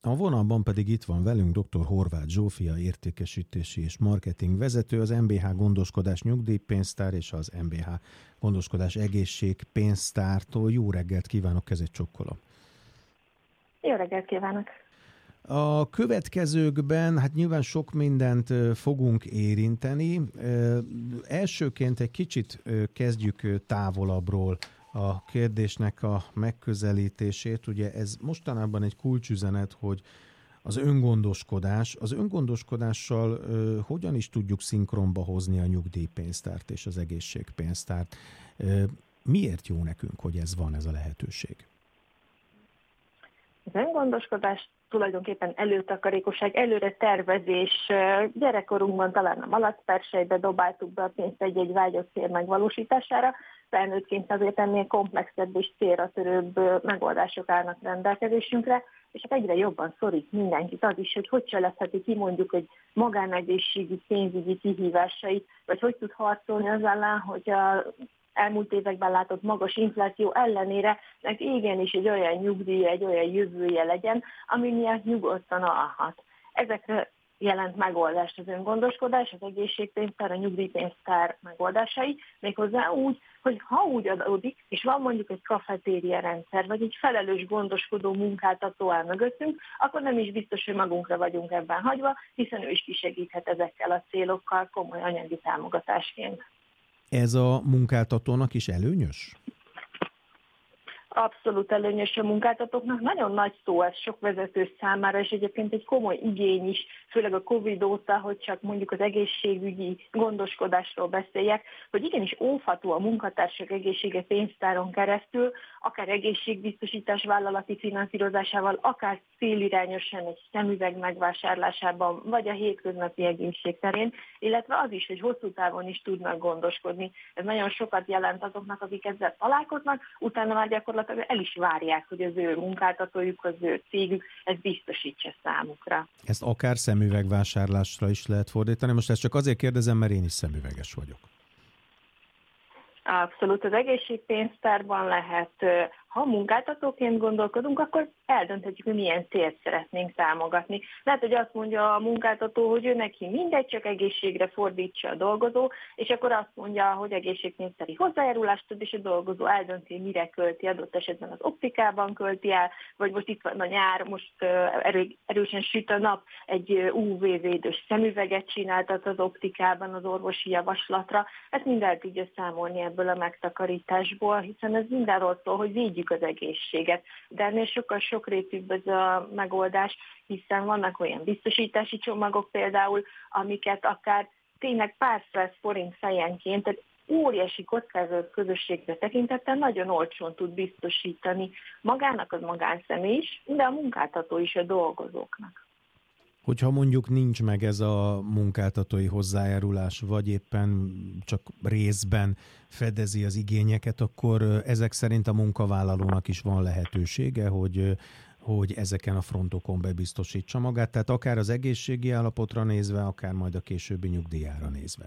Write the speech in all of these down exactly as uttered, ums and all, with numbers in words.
A vonalban pedig itt van velünk dr. Horváth Zsófia, értékesítési és marketing vezető, az em bé há Gondoskodás Nyugdíjpénztár és az em bé há Gondoskodás Egészségpénztártól. Jó reggelt kívánok, kezét csokkolom. Jó reggelt kívánok! A következőkben hát nyilván sok mindent fogunk érinteni. Elsőként egy kicsit kezdjük távolabbról a kérdésnek a megközelítését. Ugye ez mostanában egy kulcsüzenet, hogy az öngondoskodás, az öngondoskodással uh, hogyan is tudjuk szinkronba hozni a nyugdíjpénztárt és az egészségpénztárt. Uh, miért jó nekünk, hogy ez van, ez a lehetőség? Az öngondoskodás tulajdonképpen előtakarékosság, előre tervezés. Gyerekkorunkban talán a malacperselybe dobáltuk be a pénzt egy-egy vágyott cél megvalósítására, felnőttként azért ennél komplexebb és célra törőbb megoldások állnak rendelkezésünkre, és hát egyre jobban szorít mindenkit az is, hogy hogy cselezheti ki mondjuk egy magánegészségügyi, pénzügyi kihívásait, vagy hogy tud harcolni az ellen, hogy a elmúlt években látott magas infláció ellenére, meg igenis egy olyan nyugdíj, egy olyan jövője legyen, ami miatt nyugodtan alhat. Ezekre jelent megoldást az öngondoskodás, az egészségpénztár, a nyugdíjpénztár megoldásai, méghozzá úgy, hogy ha úgy adódik, és van mondjuk egy kafetéria rendszer, vagy egy felelős gondoskodó munkáltató áll mögöttünk, akkor nem is biztos, hogy magunkra vagyunk ebben hagyva, hiszen ő is kisegíthet ezekkel a célokkal komoly anyagi támogatásként. Ez a munkáltatónak is előnyös? Abszolút előnyös a munkáltatóknak. Nagyon nagy szó ez sok vezető számára, és egyébként egy komoly igény is, főleg a Covid óta, hogy csak mondjuk az egészségügyi gondoskodásról beszéljek, hogy igenis óvható a munkatársak egészsége pénztáron keresztül, akár egészségbiztosítás vállalati finanszírozásával, akár célirányosan egy szemüveg megvásárlásában, vagy a hétköznapi egészség terén, illetve az is, hogy hosszú távon is tudnak gondoskodni. Ez nagyon sokat jelent azoknak, akik ezzel találkoznak, utána már gyakorlatilag el is várják, hogy az ő munkáltatójuk, az ő cégük ezt biztosítsa számukra. Ezt akár szemüvegvásárlásra is lehet fordítani. Most ezt csak azért kérdezem, mert én is szemüveges vagyok. Abszolút, az egészségpénztárban lehet, ha munkáltatóként gondolkodunk, akkor eldönthetjük, hogy milyen célt szeretnénk támogatni. Lehet, hogy azt mondja a munkáltató, hogy ő neki mindegy, csak egészségre fordítsa a dolgozó, és akkor azt mondja, hogy egészségpénztári hozzájárulást tud, és a dolgozó eldönti, mire költi, adott esetben az optikában költi el, vagy most itt van a nyár, most erő, erősen süt a nap, egy ú vé-védős szemüveget csináltat az optikában az orvosi javaslatra. Ezt mind el tudja számolni ebből a megtakarításból, hiszen ez mindenről szól, hogy védjük az egészséget. De ennél sokkal sokrétűbb ez a megoldás, hiszen vannak olyan biztosítási csomagok például, amiket akár tényleg pár száz forint fejenként, tehát óriási kockázat közösségre tekintettel nagyon olcsón tud biztosítani magának az magánszemély is, de a munkáltató is a dolgozóknak. Hogyha mondjuk nincs meg ez a munkáltatói hozzájárulás, vagy éppen csak részben fedezi az igényeket, akkor ezek szerint a munkavállalónak is van lehetősége, hogy, hogy ezeken a frontokon bebiztosítsa magát, tehát akár az egészségi állapotra nézve, akár majd a későbbi nyugdíjára nézve.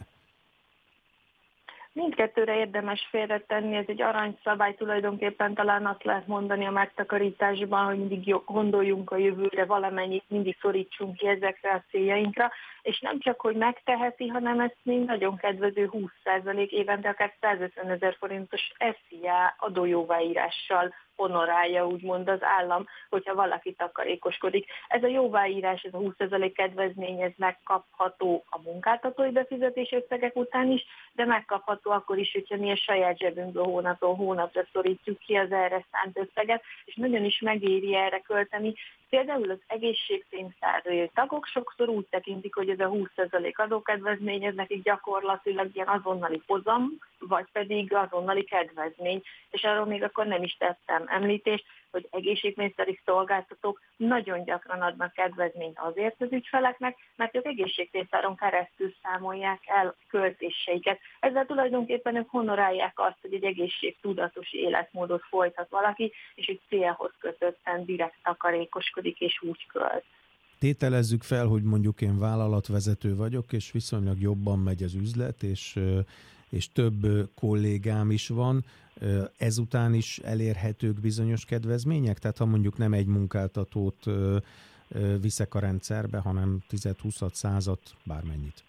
Mindkettőre érdemes félretenni, ez egy aranyszabály, tulajdonképpen talán azt lehet mondani a megtakarításban, hogy mindig gondoljunk a jövőre, valamennyit mindig szorítsunk ki ezekre a céljainkra, és nem csak, hogy megteheti, hanem ezt még nagyon kedvező húsz százalék évente, akár százötvenezer forintos es zé á adójóváírással honorálja, úgymond az állam, hogyha valaki takarékoskodik. Ez a jóváírás, ez a húsz százalék kedvezmény, ez megkapható a munkáltatói befizetés összegek után is, de megkapható akkor is, hogyha mi a saját zsebünkből hónapról hónapra szorítjuk ki az erre szánt összeget, és nagyon is megéri erre költeni. Például az egészségpénztár tagok sokszor úgy tekintik, hogy ez a húsz százalék adókedvezmény, ez nekik gyakorlatilag ilyen azonnali hozam, vagy pedig azonnali kedvezmény. És arról még akkor nem is tettem említést, hogy egészségpénztári szolgáltatók nagyon gyakran adnak kedvezményt azért az ügyfeleknek, mert ők egészségpénztáron keresztül számolják el költéseiket. Ezzel tulajdonképpen ők honorálják azt, hogy egy egészségtudatos életmódot folytat valaki, és egy célhoz kötötten direkt takarékoskodik és úgy költ. Tételezzük fel, hogy mondjuk én vállalatvezető vagyok, és viszonylag jobban megy az üzlet, és, és több kollégám is van. Ezután is elérhetők bizonyos kedvezmények? Tehát ha mondjuk nem egy munkáltatót viszek a rendszerbe, hanem tíz-húsz százat, bármennyit.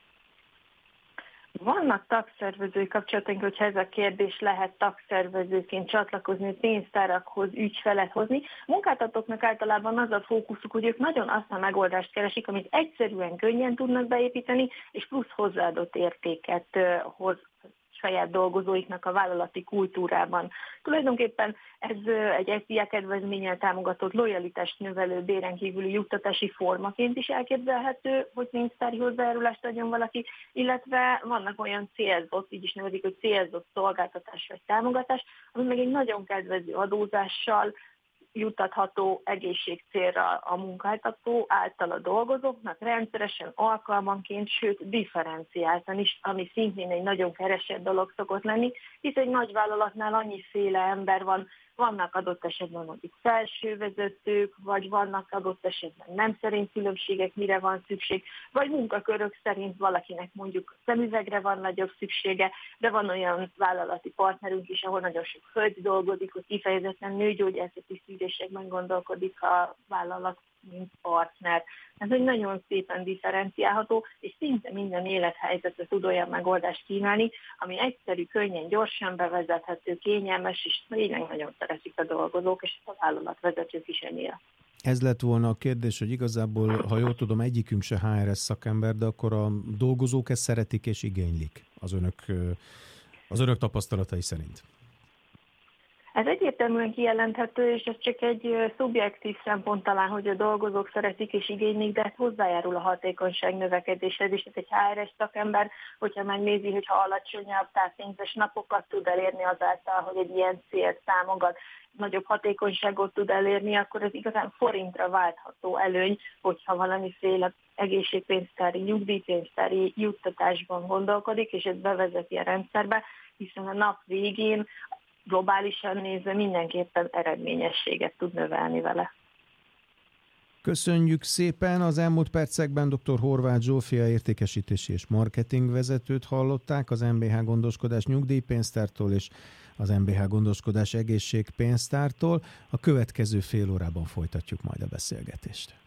Vannak tagszervezői kapcsolataink, hogyha ez a kérdés, lehet tagszervezőként csatlakozni, pénztárakhoz, ügyfelet hozni. Munkáltatóknak általában az a fókuszuk, hogy ők nagyon azt a megoldást keresik, amit egyszerűen, könnyen tudnak beépíteni, és plusz hozzáadott értéket hoz saját dolgozóiknak a vállalati kultúrában. Tulajdonképpen ez egy es dé á kedvezménnyel támogatott lojalitást növelő béren kívüli juttatási formaként is elképzelhető, hogy pénztári hozzájárulást adjon valaki, illetve vannak olyan célzott, így is nevezik, hogy célzott szolgáltatás vagy támogatás, ami meg egy nagyon kedvező adózással juttatható egészségcélra a munkáltató által a dolgozóknak rendszeresen, alkalmanként, sőt differenciáltan is, ami szintén egy nagyon keresett dolog szokott lenni, hisz egy nagy vállalatnál annyiféle ember van, vannak adott esetben mondjuk felsővezetők, vagy vannak adott esetben nem szerint különbségek, mire van szükség, vagy munkakörök szerint valakinek mondjuk szemüvegre van nagyobb szüksége, de van olyan vállalati partnerünk is, ahol nagyon sok hölgy dolgozik, hogy kifejezetten nőgyógyászati szűrésekben gondolkodik a vállalat, mint partner. Ez egy nagyon szépen differenciálható, és szinte minden élethelyzetre tud olyan megoldást kínálni, ami egyszerű, könnyen, gyorsan bevezethető, kényelmes, és tényleg nagyon szeretik a dolgozók, és a vállalatvezetők is ennyire. Ez lett volna a kérdés, hogy igazából, ha jól tudom, egyikünk se há er es szakember, de akkor a dolgozók ezt szeretik és igénylik az önök, az önök tapasztalatai szerint. Ez egyértelműen kijelenthető, és ez csak egy szubjektív szempont talán, hogy a dolgozók szeretik és igénylik, de ez hozzájárul a hatékonyság növekedéshez is. Ez egy há er es szakember, hogyha megnézi, hogyha alacsonyabb távpénzes napokat tud elérni azáltal, hogy egy ilyen célt támogat, nagyobb hatékonyságot tud elérni, akkor ez igazán forintra váltható előny, hogyha valamiféle egészségpénztári, nyugdíjpénztári juttatásban gondolkodik, és ezt bevezeti a rendszerbe, hiszen a nap végén globálisan nézve mindenképpen eredményességet tud növelni vele. Köszönjük szépen! Az elmúlt percekben dr. Horváth Zsófia értékesítési és marketing vezetőt hallották az em bé há Gondoskodás Nyugdíjpénztártól és az em bé há Gondoskodás Egészségpénztártól. A következő fél órában folytatjuk majd a beszélgetést.